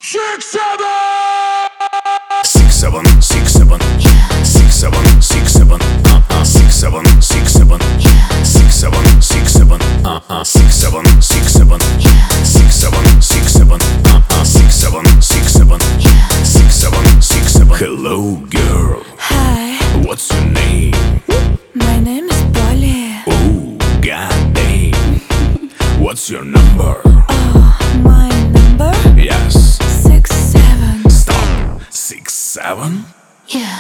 6, 7. 6, 7, 6, 7. 6, 7, 6, 7. 6, 7, 6, 7. 6, 7, 6, 7. 6, 7, 6, 7. 6, 7, 6, 7. 6, 7, 6, 7. 6, 7, 6, 7. Hello, girl. Hi, What's your name? my name is Polly. Oh, goddamn. What's your number? My number? Yes. 6, 7. Stop. 6, 7. Yeah.